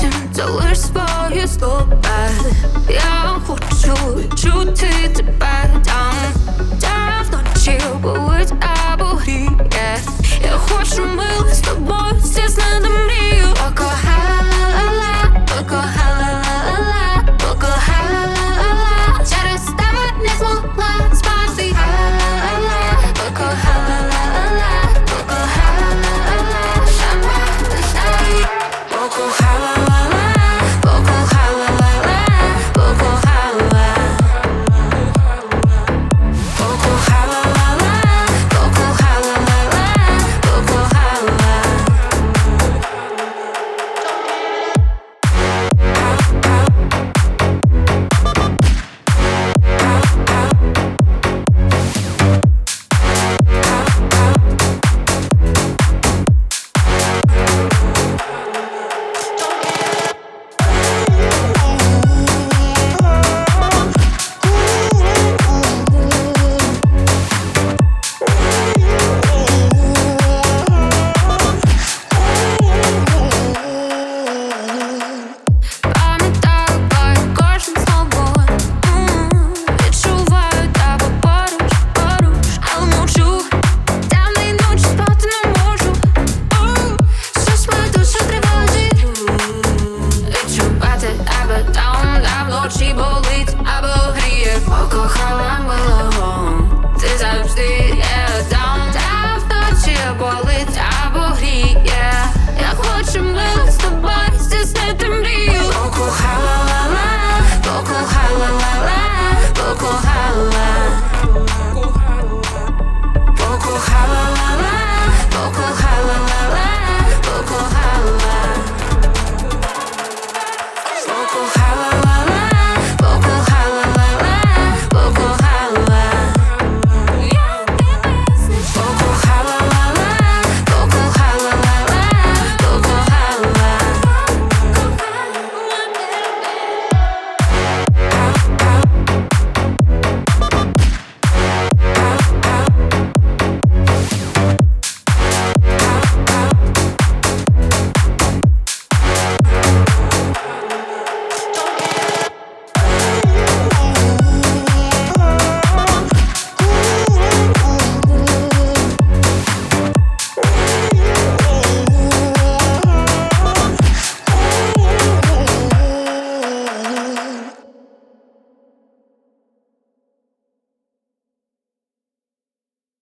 потім залиш свої слова. Я хочу чути тебе там, де вночі болить або гріє. Я хочу мило з тобою здійснити мрію. Покохала, покохала, покохала, через тебе не змогла спати. Покохала, покохала, покохала, покохала, покохала, вночі болить або гріє. Покохала милого, ти завжди є там, де вночі болить або гріє. Я хочу мило з тобою здійснити мрію. Покохала, покохала, покохала.